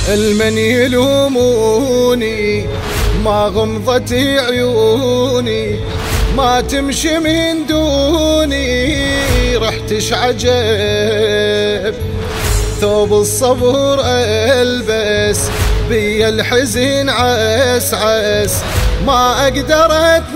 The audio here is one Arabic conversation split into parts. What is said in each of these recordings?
المن يلوموني ما غمضت عيوني، ما تمشي من دوني رحتش عجب. ثوب الصبر ألبس بي الحزن عسعس، ما أقدر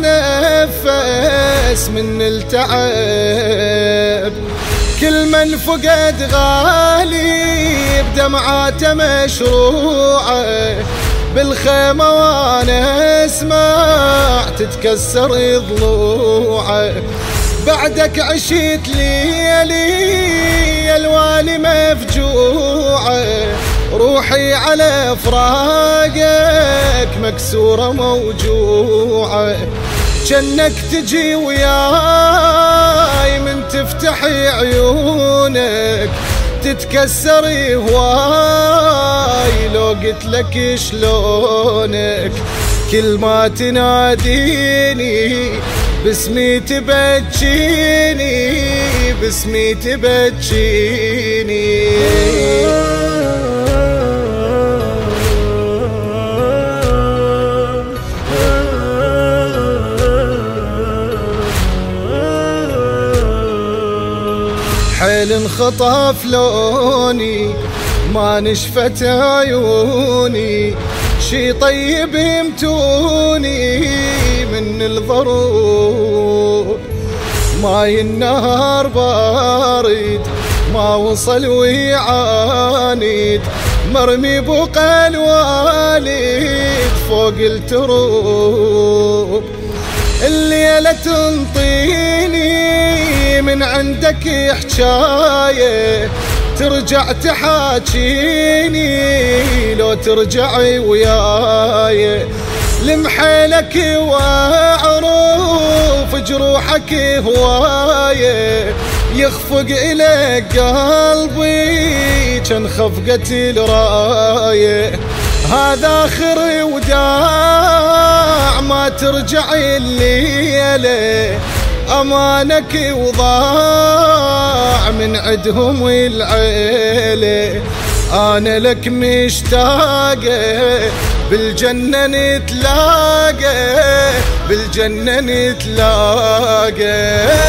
أتنفس من التعب. كل من فقد غالي بدمعاته مشروعه، بالخيمة وانا اسمع تتكسر ضلوعه. بعدك عشت ليالي الوالي مفجوعه، روحي على فراقك مكسورة موجوعة. جنك تجي وياي من تفتحي عيونك، تتكسري هواي لو قلت لك شلونك. كل ما تناديني باسمي تبجيني، باسمي تبجيني. حيل انخطف لوني ما نشفت عيوني، شي طيب يمتوني من الضروب. ماي النهار بارد ما وصل ويعاند، مرمي بقى الوالد فوق التروب. الليلة تنطيني من عندك حجاية، ترجع تحاكيني لو ترجعي وياي. لمحيلك واعرف جروحك هواية، يخفق إليك قلبي كان خفقة الراية. هذا آخر وداع ما ترجعي الليلة، أمانك وضاع من عدهم العيلة. أنا لك مشتاقة بالجنة نتلاقى، بالجنة نتلاقى.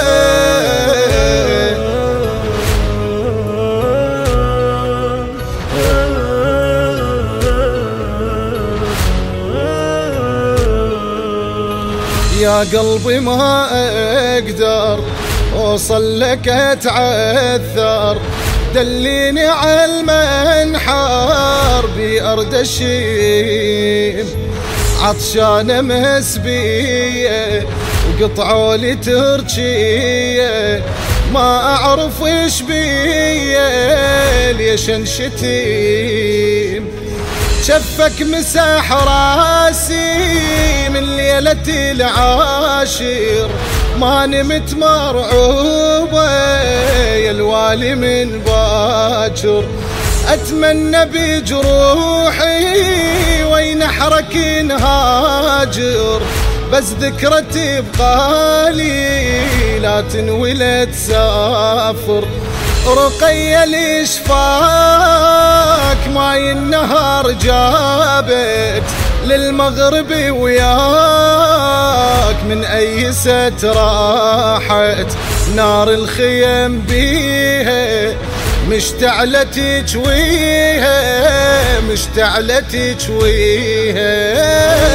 يا قلبي ما أقدر أوصل لك أتعثر، دليني على المنحار بأردشيم. عطشانة مسبية وقطعوا لي ترجية، ما أعرف إيش بيه ليش انشتيم. شفك مساح راسي من ليلة العاشر، ما نمت مرعوبة يا الوالي من باكر. أتمنى بجروحي وين حرك نهاجر، بس ذكرتي بقالي لا تنوي تسافر. رقية لشفاك ماي النهار جابت، للمغرب وياك من أي ست راحت. نار الخيم بيها مشتعلة تجويها، مشتعلة تجويها.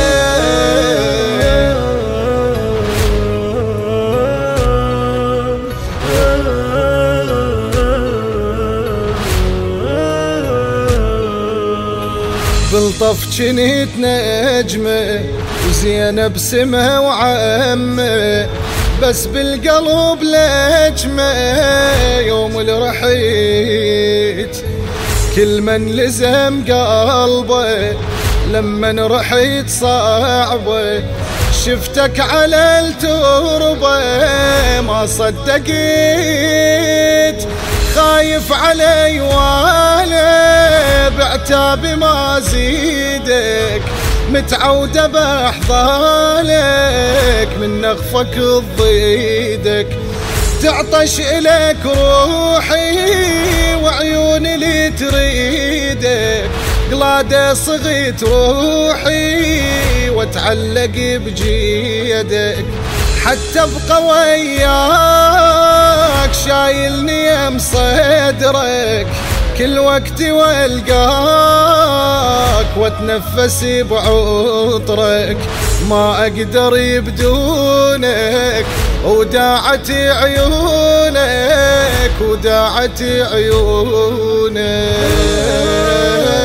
بالطف جنيت نجمة وزينب سمة وعمة، بس بالقلب لجمة يوم الرحيت. كل من لزم قلبه لما رحيت صعبة، شفتك على التربة ما صدقت. خايف علي وانا بعتابي ما زيدك، متعودة بأحضانك من نغفك تضيدك. تعطش إليك روحي وعيوني اللي تريدك، قلادة صغيت روحي واتعلق بجيدك، حتى ابقى وياك شايلني ام صدرك، كل وقت والقاك واتنفس بعطرك، ما اقدر بدونك وداعت عيونك وداعت عيونك.